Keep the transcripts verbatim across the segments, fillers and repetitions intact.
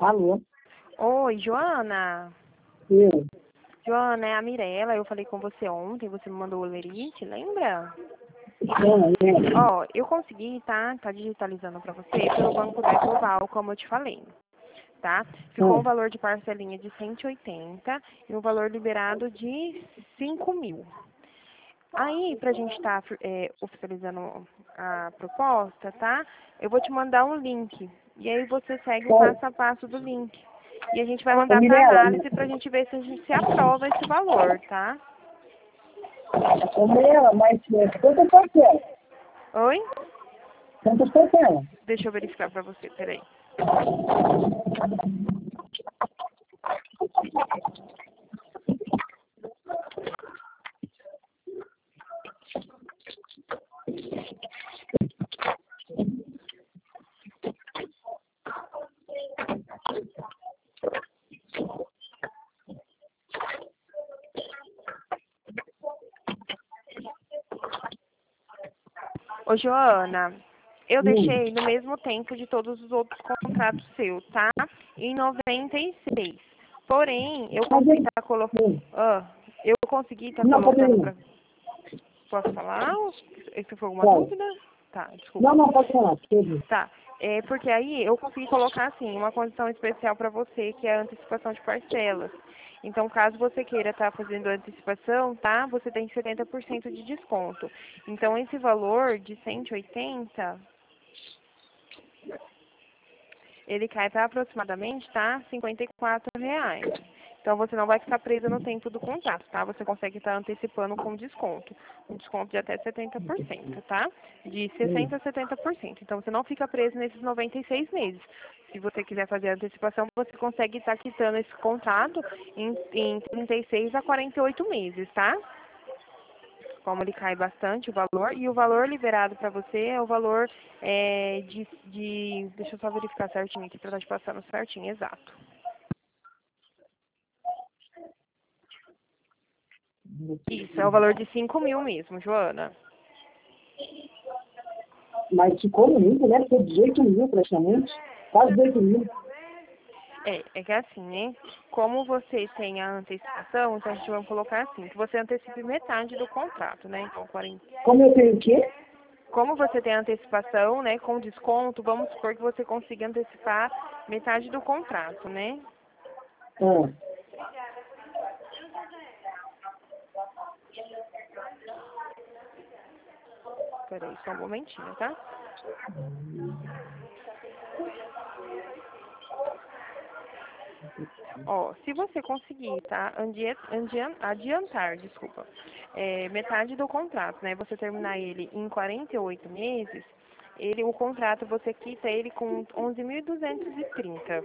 Alô? Oi, Joana. Eu? Joana, é a Mirella. Eu falei com você ontem, você me mandou o lerite, lembra? Não, não. Ó, eu consegui, tá? Tá digitalizando pra você pelo Banco da Ecoval, como eu te falei, tá? Ficou um Não. valor de parcelinha de cento e oitenta e um valor liberado de cinco mil. Aí, pra gente estar é, oficializando a proposta, tá? Eu vou te mandar um link. E aí você segue o Só, passo a passo do link. E a gente vai ô, mandar para Mirella, análise para a gente ver se a gente se aprova esse valor, tá? ô, Mirella, mas é, quantas parcelas? Oi? Quantas parcelas? Deixa eu verificar para você, peraí. Ô, Joana, eu Hum. deixei no mesmo tempo de todos os outros contratos seus, tá? Em noventa e seis. Porém, eu Mas consegui ele... estar colocando... Hum. Ah, eu consegui estar Não, pode colocando ir. para... Posso falar? Se for alguma Pode. dúvida? Tá, Não, desculpa. não, pode falar. Pode. Tá, é porque aí eu consegui colocar assim uma condição especial para você, que é a antecipação de parcelas. Então, caso você queira estar fazendo antecipação, tá? Você tem setenta por cento de desconto. Então, esse valor de cento e oitenta, ele cai para aproximadamente, tá? cinquenta e quatro reais. Então, você não vai ficar presa no tempo do contrato, tá? Você consegue estar antecipando com desconto. Um desconto de até setenta por cento, tá? De Hum. sessenta por cento a setenta por cento. Então, você não fica preso nesses noventa e seis meses. Se você quiser fazer a antecipação, você consegue estar quitando esse contrato em, em trinta e seis a quarenta e oito meses, tá? Como ele cai bastante o valor. E o valor liberado para você é o valor é, de, de... Deixa eu só verificar certinho aqui para estar te passando certinho, exato. Isso, é o valor de cinco mil mesmo, Joana. Mas ficou muito, né? Ficou dezoito mil praticamente. Quase dezoito mil. É, é que é assim, né? Como você tem a antecipação, então a gente vai colocar assim, que você antecipe metade do contrato, né? Então, quarenta... Como eu tenho o quê? Como você tem a antecipação, né, com desconto, vamos supor que você consiga antecipar metade do contrato, né? Ah. Peraí, só um momentinho, tá? Ó, se você conseguir, tá? Andi- andi- Adiantar, desculpa, é, metade do contrato, né? Você terminar ele em quarenta e oito meses, ele, o contrato você quita ele com onze mil duzentos e trinta,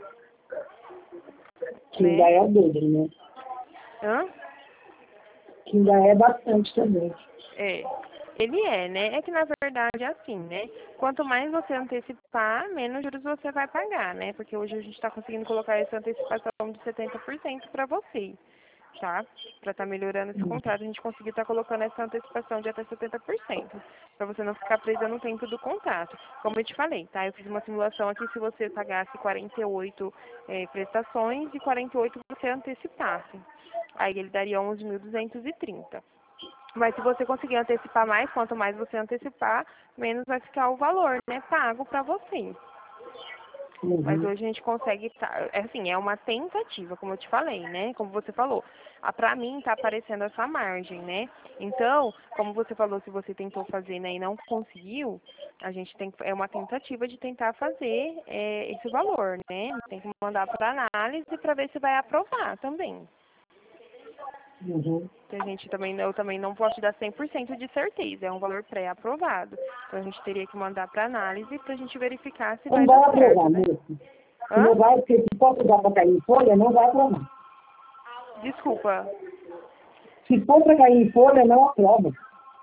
Que ainda né? é o dobro, né? Hã? Que ainda é bastante também. É. Ele é, né? É que na verdade é assim, né? Quanto mais você antecipar, menos juros você vai pagar, né? Porque hoje a gente está conseguindo colocar essa antecipação de setenta por cento para você, tá? Para estar melhorando esse contrato, a gente conseguir estar colocando essa antecipação de até setenta por cento, para você não ficar presa no tempo do contrato. Como eu te falei, tá? Eu fiz uma simulação aqui, se você pagasse quarenta e oito eh, prestações e quarenta e oito você antecipasse. Aí ele daria onze mil duzentos e trinta. Mas se você conseguir antecipar mais, quanto mais você antecipar, menos vai ficar o valor, né, pago para você. Mas Uhum. hoje a gente consegue, tá, é assim, é uma tentativa, como eu te falei, né? Como você falou. Ah, pra mim tá aparecendo essa margem, né? Então, como você falou, se você tentou fazer, né, e não conseguiu, a gente tem é uma tentativa de tentar fazer é, esse valor, né? Tem que mandar para análise para ver se vai aprovar também. Uhum. Que a gente também, eu também não posso te dar cem por cento de certeza, é um valor pré-aprovado. Então a gente teria que mandar para análise para a gente verificar se Não vai vai dar aprovar, certo, né? moço. Se Hã? não vai, porque se for para cair em folha, não vai aprovar. Desculpa. Se for para cair em folha, não aprova.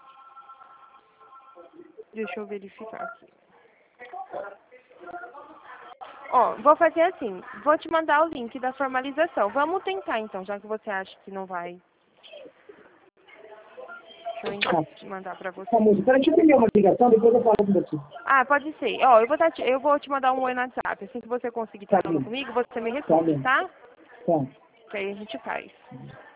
Deixa eu verificar aqui. Ó, vou fazer assim, vou te mandar o link da formalização. Vamos tentar então, já que você acha que não vai. Deixa eu tá. mandar pra você. Tá, moça, peraí, deixa eu atender uma ligação, depois eu falo com você. Ah, pode ser. Ó, eu vou, tá, eu vou te mandar um oi no WhatsApp. Assim que você conseguir estar Tá falando bem. comigo, você me Tá responde, bem. tá? Tá. Que aí a gente faz.